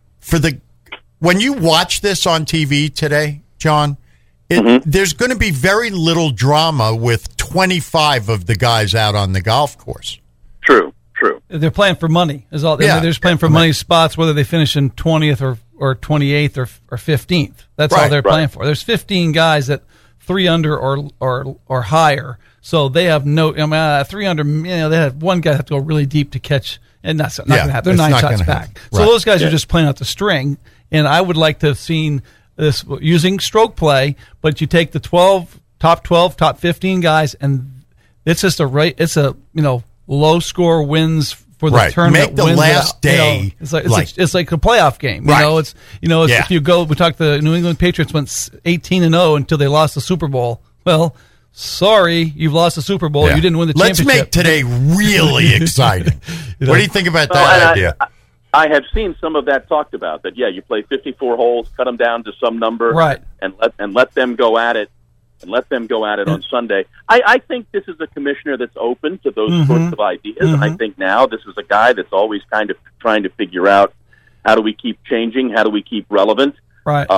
when you watch this on TV today, John, there's going to be very little drama with 25 of the guys out on the golf course. True. They're playing for money. Is all. They're just playing for money spots, whether they finish in 20th or 28th or 15th. That's all they're playing for. There's 15 guys at 3 under or higher, so they have no. 3 under. They have one guy have to go really deep to catch, and that's not going to happen. They're 9 shots back. So those guys are just playing out the string. And I would like to have seen this using stroke play, but you take the top 12, top 15 guys, and it's just a low score wins for the tournament. Make the last day. It's like a playoff game. If you go, we talked. The New England Patriots went 18-0 until they lost the Super Bowl. Well, sorry, you've lost the Super Bowl. You didn't win the championship. Let's make today really exciting. What do you think about that idea? I have seen some of that talked about. That you play 54 holes, cut them down to some number, and let them go at it. And let them go at it on Sunday. I think this is a commissioner that's open to those sorts of ideas. And I think now this is a guy that's always kind of trying to figure out how do we keep changing, how do we keep relevant. Right.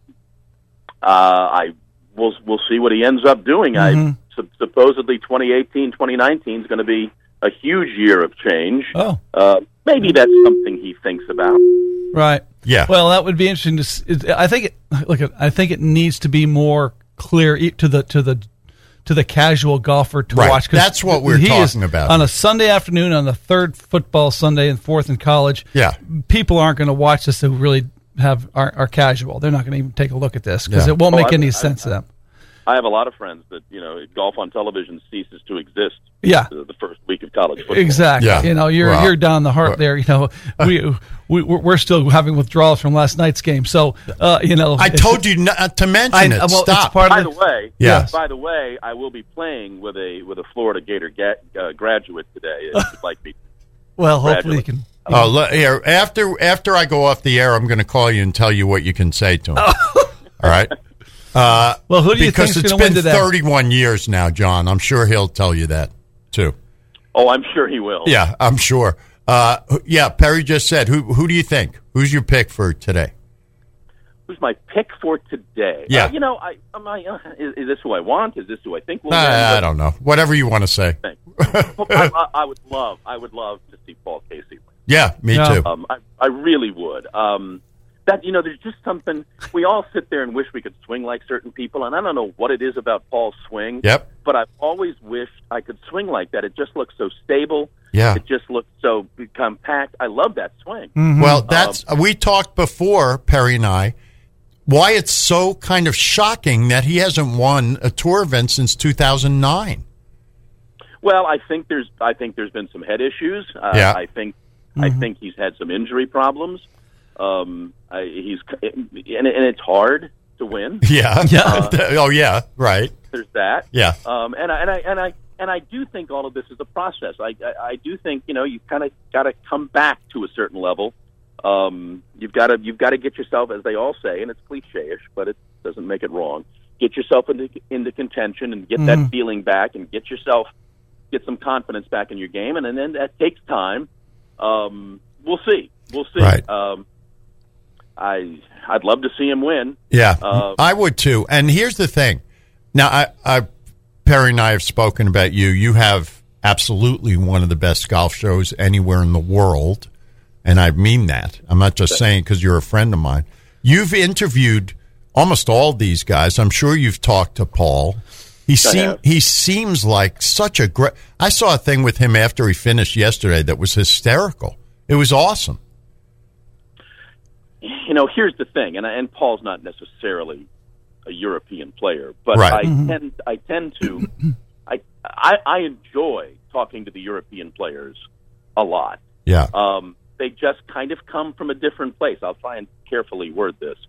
We'll see what he ends up doing. Supposedly 2018, 2019 is going to be a huge year of change. Maybe that's something he thinks about. Right. Yeah. Well, that would be interesting to. I think it needs to be more clear to the casual golfer to watch. That's what we're talking about. On a Sunday afternoon, on the third football Sunday and fourth in college, people aren't going to watch this who really are casual. They're not going to even take a look at this because it won't make any sense to them. I have a lot of friends that, golf on television ceases to exist. Yeah. The first week of college football. Exactly. Yeah. You're down the heart there. We're still having withdrawals from last night's game. So, I told you not to mention it. Well, Stop. it's part By of the way, Yes. By the way, I will be playing with a Florida Gator graduate today. If you'd like me. Well, hopefully you can. Here, after I go off the air, I'm going to call you and tell you what you can say to him. All right. Well, who do you think is going to win today? Because it's been 31 years now, John. I'm sure he'll tell you that too. Oh, I'm sure he will. Yeah, I'm sure. Perry just said, who do you think? Who's your pick for today? Who's my pick for today? Yeah. Is this who I want? Is this who I think will win? I don't know. Whatever you want to say. I would love to see Paul Casey win. Yeah, me too. I really would. There's just something, we all sit there and wish we could swing like certain people, and I don't know what it is about Paul's swing. Yep. But I've always wished I could swing like that. It just looks so stable. Yeah. It just looks so compact. I love that swing. Mm-hmm. Well, we talked before, Perry and I, why it's so kind of shocking that he hasn't won a tour event since 2009. Well, I think there's been some head issues. I think he's had some injury problems. And it's hard to win. Yeah. Right. There's that. Yeah. And I do think all of this is a process. I do think you kind of got to come back to a certain level. You've got to get yourself, as they all say, and it's cliche-ish, but it doesn't make it wrong. Get yourself into contention and get that feeling back, and get some confidence back in your game, and then that takes time. We'll see. Right. I'd love to see him win. Yeah, I would too. And here's the thing. Now, Perry and I have spoken about you. You have absolutely one of the best golf shows anywhere in the world, and I mean that. I'm not just saying because you're a friend of mine. You've interviewed almost all these guys. I'm sure you've talked to Paul. He seems like such a great. I saw a thing with him after he finished yesterday that was hysterical. It was awesome. Here's the thing, and Paul's not necessarily a European player, but right. I tend to I enjoy talking to the European players a lot. Yeah. They just kind of come from a different place. I'll try and carefully word this.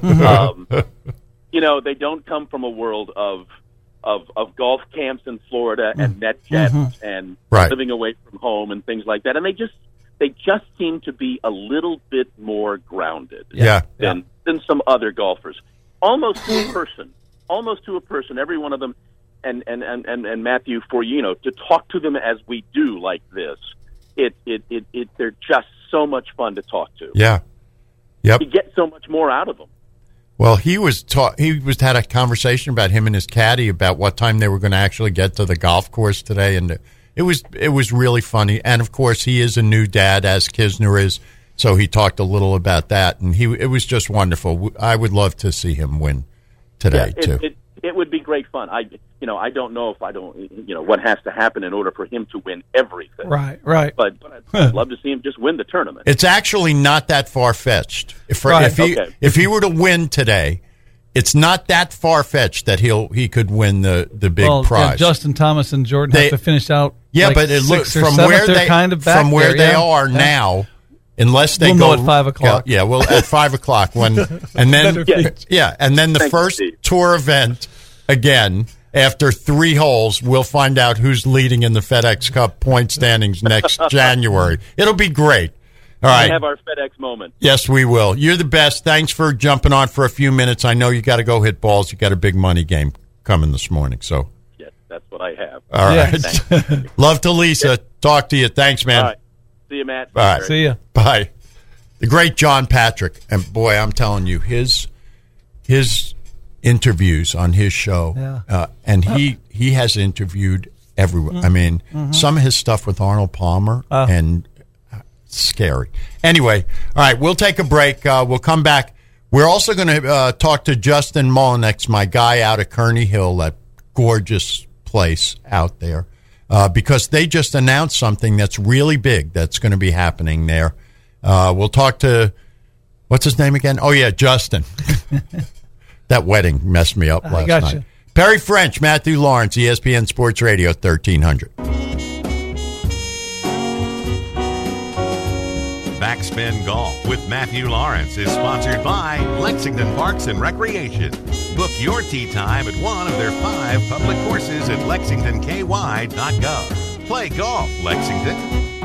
They don't come from a world of golf camps in Florida and net jets and living away from home and things like that, and they just seem to be a little bit more grounded than some other golfers. Almost to a person, every one of them, and Matthew, for to talk to them as we do like this, they're just so much fun to talk to. Yeah. Yep. You get so much more out of them. Well, he had a conversation about him and his caddy about what time they were going to actually get to the golf course today, and it was really funny. And of course, he is a new dad, as Kisner is, so he talked a little about that, and it was just wonderful. I would love to see him win today too. It would be great fun. I don't know if what has to happen in order for him to win everything. Right. But I'd love to see him just win the tournament. It's actually not that far-fetched. If he were to win today, it's not that far-fetched that he could win the big prize. Yeah, Justin Thomas and Jordan have to finish out. Yeah, but it looks from where they are now. Unless they go at 5 o'clock. Yeah, well, at 5 o'clock and then the first tour event again after 3 holes, we'll find out who's leading in the FedEx Cup point standings next January. It'll be great. All right, we'll have our FedEx moment. Yes, we will. You're the best. Thanks for jumping on for a few minutes. I know you got to go hit balls. You got a big money game coming this morning, so yes, that's what I have. All right. Love to Lisa. Talk to you. Thanks, man. All right. See you, Matt. All right. See you. Bye. The great John Patrick. And, boy, I'm telling you, his interviews on his show, and he has interviewed everyone. I mean, some of his stuff with Arnold Palmer, and scary. Anyway, all right, we'll take a break. We'll come back. We're also going to talk to Justin Mullinex, my guy out at Kearney Hill, that gorgeous place out there. Because they just announced something that's really big that's going to be happening there. We'll talk to, what's his name again? Oh, yeah, Justin. That wedding messed me up last night. Perry French, Matthew Lawrence, ESPN Sports Radio 1300. Backspin Golf with Matthew Lawrence is sponsored by Lexington Parks and Recreation. Book your tee time at one of their 5 public courses at lexingtonky.gov. Play golf, Lexington.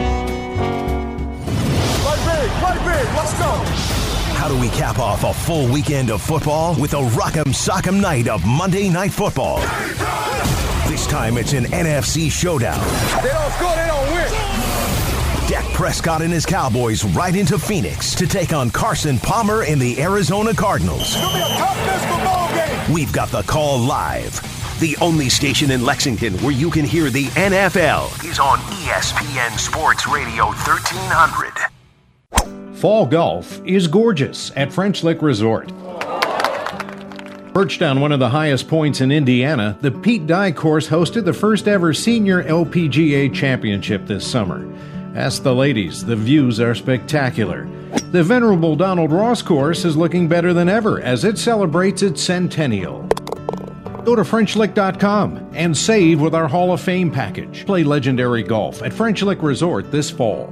Play big, let's go. How do we cap off a full weekend of football with a rock'em sock'em night of Monday Night Football? This time it's an NFC showdown. They don't score, they don't win. Dak Prescott and his Cowboys ride into Phoenix to take on Carson Palmer and the Arizona Cardinals. It's going to be a tough football game. We've got the call live. The only station in Lexington where you can hear the NFL is on ESPN Sports Radio 1300. Fall golf is gorgeous at French Lick Resort. Perched on one of the highest points in Indiana, the Pete Dye course hosted the first ever senior LPGA championship this summer. Ask the ladies, the views are spectacular. The venerable Donald Ross course is looking better than ever as it celebrates its centennial. Go to FrenchLick.com and save with our Hall of Fame package. Play legendary golf at French Lick Resort this fall.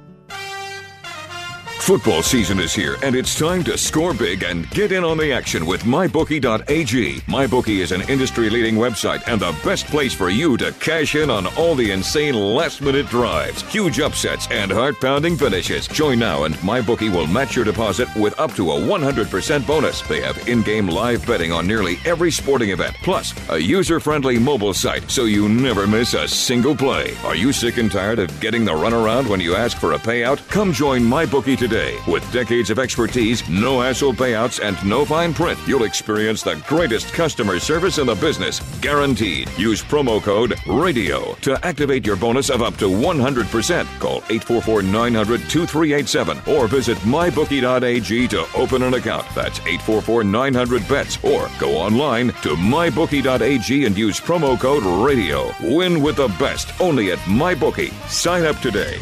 Football season is here, and it's time to score big and get in on the action with MyBookie.ag. MyBookie is an industry-leading website and the best place for you to cash in on all the insane last-minute drives, huge upsets, and heart-pounding finishes. Join now, and MyBookie will match your deposit with up to a 100% bonus. They have in-game live betting on nearly every sporting event, plus a user-friendly mobile site so you never miss a single play. Are you sick and tired of getting the runaround when you ask for a payout? Come join MyBookie today. With decades of expertise, no hassle payouts, and no fine print, you'll experience the greatest customer service in the business, guaranteed. Use promo code RADIO to activate your bonus of up to 100%. Call 844-900-2387 or visit mybookie.ag to open an account. That's 844-900-BETS or go online to mybookie.ag and use promo code RADIO. Win with the best only at MyBookie. Sign up today.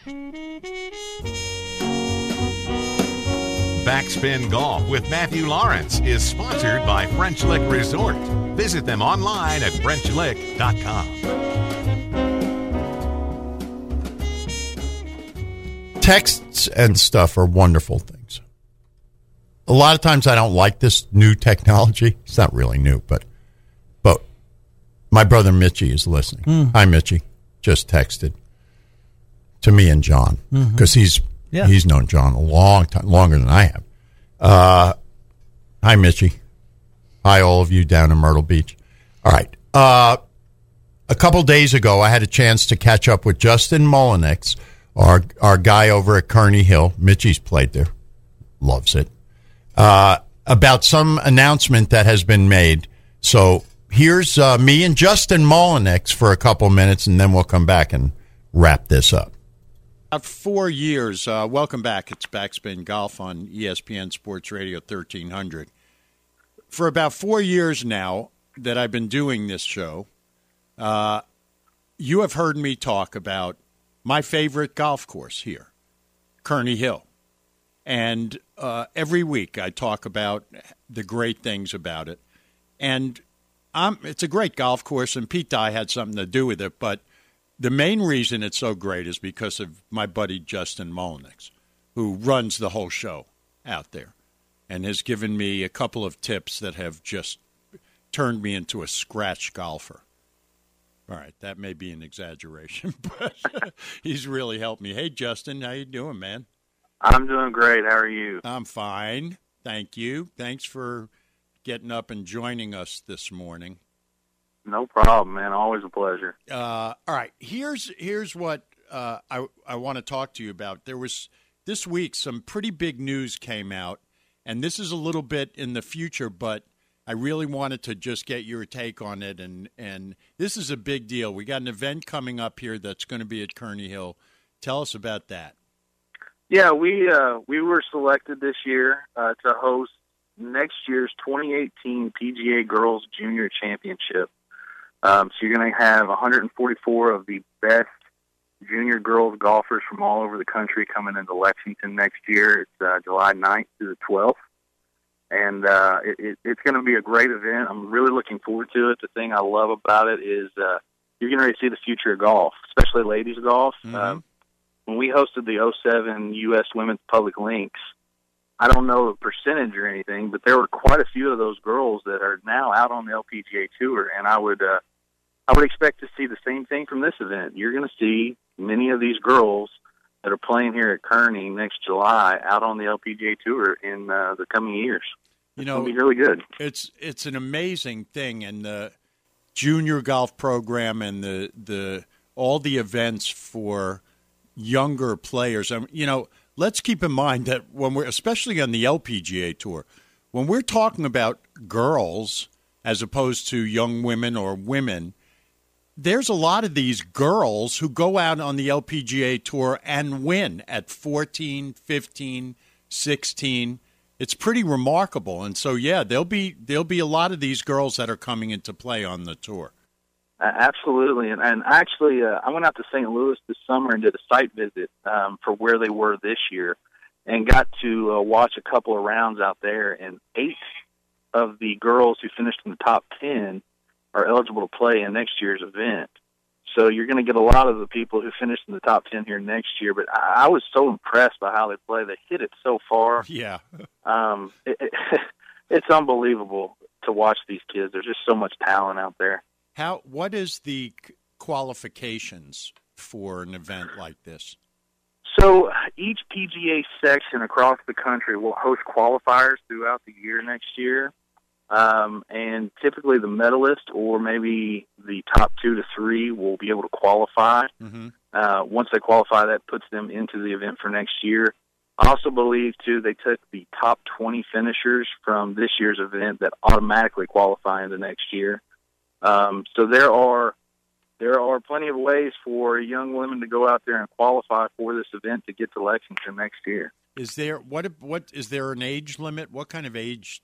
Backspin Golf with Matthew Lawrence is sponsored by French Lick Resort. Visit them online at FrenchLick.com. Texts and stuff are wonderful things. A lot of times I don't like this new technology. It's not really new, but my brother Mitchie is listening. Hi, Mitchie. Just texted to me and John because he's known John a long time, longer than I have. Hi, Mitchie. Hi, all of you down in Myrtle Beach. All right. A couple days ago, I had a chance to catch up with Justin Mullinex, our guy over at Kearney Hill. Mitchie's played there. Loves it. About some announcement that has been made. So here's me and Justin Mullinex for a couple minutes, and then we'll come back and wrap this up. About 4 years. Welcome back. It's Backspin Golf on ESPN Sports Radio 1300. For about 4 years now that I've been doing this show, you have heard me talk about my favorite golf course here, Kearney Hill. And every week I talk about the great things about it. And it's a great golf course, and Pete Dye had something to do with it, but the main reason it's so great is because of my buddy Justin Mullinex, who runs the whole show out there and has given me a couple of tips that have just turned me into a scratch golfer. All right, that may be an exaggeration, but he's really helped me. Hey, Justin, how you doing, man? I'm doing great. How are you? I'm fine. Thank you. Thanks for getting up and joining us this morning. No problem, man. Always a pleasure. All right. Here's what I want to talk to you about. There was this week some pretty big news came out, and this is a little bit in the future, but I really wanted to just get your take on it. And this is a big deal. We got an event coming up here that's going to be at Kearney Hill. Tell us about that. Yeah, we were selected this year to host next year's 2018 PGA Girls Junior Championship. So you're going to have 144 of the best junior girls golfers from all over the country coming into Lexington next year. It's July 9th through the 12th. And it's going to be a great event. I'm really looking forward to it. The thing I love about it is you're getting ready to see the future of golf, especially ladies golf. Mm-hmm. When we hosted the 07 U.S. Women's Public Links, I don't know the percentage or anything, but there were quite a few of those girls that are now out on the LPGA Tour, and I would expect to see the same thing from this event. You're going to see many of these girls that are playing here at Kearney next July out on the LPGA Tour in the coming years. You know, it'll be really good. It's an amazing thing, and the junior golf program and the all the events for younger players. You know, let's keep in mind that when we're, especially on the LPGA Tour, when we're talking about girls as opposed to young women or women, there's a lot of these girls who go out on the LPGA Tour and win at 14, 15, 16. It's pretty remarkable. And so, yeah, there'll be a lot of these girls that are coming into play on the tour. Absolutely. And actually, I went out to St. Louis this summer and did a site visit for where they were this year and got to watch a couple of rounds out there. And 8 of the girls who finished in the top 10 are eligible to play in next year's event. So you're going to get a lot of the people who finished in the top 10 here next year. But I was so impressed by how they play. They hit it so far. Yeah. It's unbelievable to watch these kids. There's just so much talent out there. What is the qualifications for an event like this? So each PGA section across the country will host qualifiers throughout the year next year. And typically the medalist or maybe the top 2 to 3 will be able to qualify. Mm-hmm. Once they qualify, that puts them into the event for next year. I also believe, too, they took the top 20 finishers from this year's event that automatically qualify into next year. So there are plenty of ways for young women to go out there and qualify for this event to get to Lexington next year. Is there what is there an age limit? What kind of age?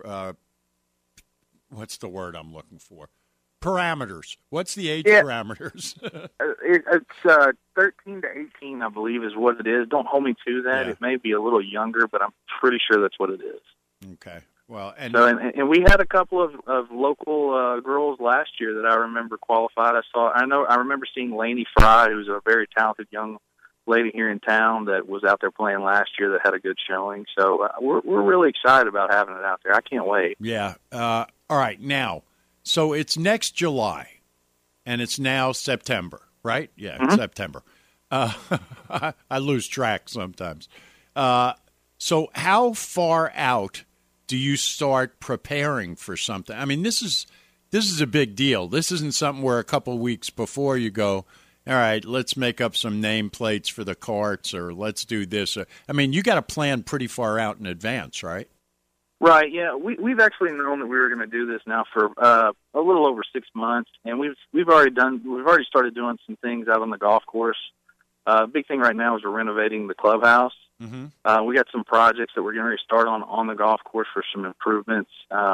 What's the word I'm looking for? Parameters. What's the age parameters? It's 13 to 18, I believe, is what it is. Don't hold me to that. Yeah. It may be a little younger, but I'm pretty sure that's what it is. Okay. Well, and we had a couple of local girls last year that I remember qualified. I remember seeing Lainey Fry, who's a very talented young lady here in town that was out there playing last year that had a good showing. So we're really excited about having it out there. I can't wait. Yeah. All right. Now, so it's next July, and it's now September, right? Yeah, Mm-hmm. It's September. I lose track sometimes. So how far out do you start preparing for something? I mean, this is a big deal. This isn't something where a couple of weeks before you go, all right, let's make up some nameplates for the carts, or let's do this. I mean, you got to plan pretty far out in advance, right? Right. Yeah, we've actually known that we were going to do this now for a little over 6 months, and we've already started doing some things out on the golf course. Big thing right now is we're renovating the clubhouse. Mm-hmm. We got some projects that we're going to start on the golf course for some improvements.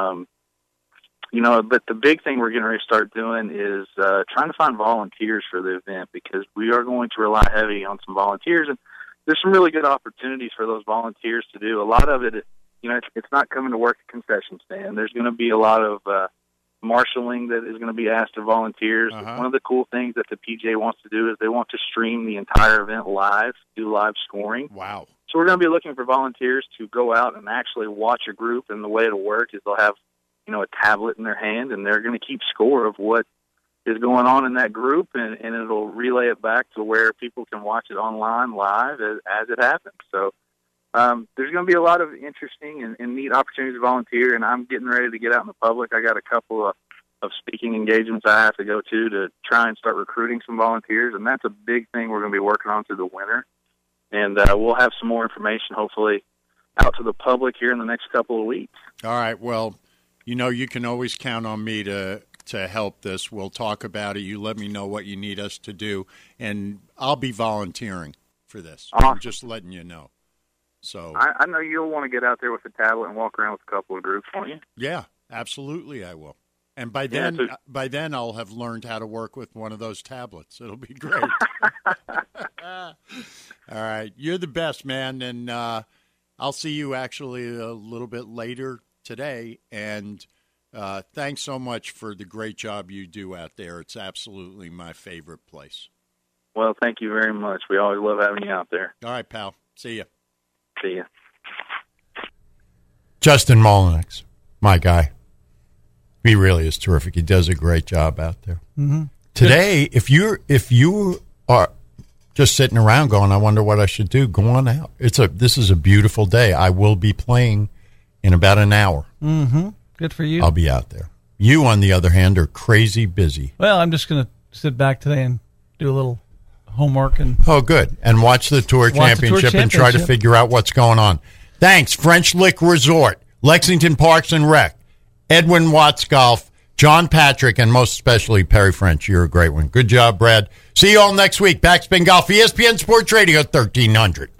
But the big thing we're getting ready to start doing is trying to find volunteers for the event, because we are going to rely heavy on some volunteers, and there's some really good opportunities for those volunteers to do. A lot of it, it's not coming to work at concession stand. There's going to be a lot of marshaling that is going to be asked of volunteers. Uh-huh. One of the cool things that the PGA wants to do is they want to stream the entire event live, do live scoring. Wow. So we're going to be looking for volunteers to go out and actually watch a group, and the way it'll work is they'll have a tablet in their hand, and they're going to keep score of what is going on in that group, and it'll relay it back to where people can watch it online live as it happens. So there's going to be a lot of interesting and neat opportunities to volunteer, and I'm getting ready to get out in the public. I got a couple of speaking engagements I have to go to try and start recruiting some volunteers, and that's a big thing we're going to be working on through the winter. And we'll have some more information, hopefully, out to the public here in the next couple of weeks. All right. Well, you can always count on me to help this. We'll talk about it. You let me know what you need us to do, and I'll be volunteering for this. Awesome. I'm just letting you know. So I know you'll want to get out there with a tablet and walk around with a couple of groups, won't you? Yeah, absolutely I will. And by then I'll have learned how to work with one of those tablets. It'll be great. All right. You're the best, man, and I'll see you actually a little bit later today, and thanks so much for the great job you do out there. It's absolutely my favorite place. Well, thank you very much. We always love having you out there. All right, pal. See you. See you. Justin Molnix, my guy. He really is terrific. He does a great job out there. Mm-hmm. Today, if you are just sitting around going, I wonder what I should do, go on out. This is a beautiful day. I will be playing in about an hour. Mm-hmm. Good for you. I'll be out there. You, on the other hand, are crazy busy. Well, I'm just going to sit back today and do a little homework. Oh, good. And watch the Tour Championship and try to figure out what's going on. Thanks. French Lick Resort, Lexington Parks and Rec, Edwin Watts Golf, John Patrick, and most especially Perry French. You're a great one. Good job, Brad. See you all next week. Backspin Golf, ESPN Sports Radio 1300.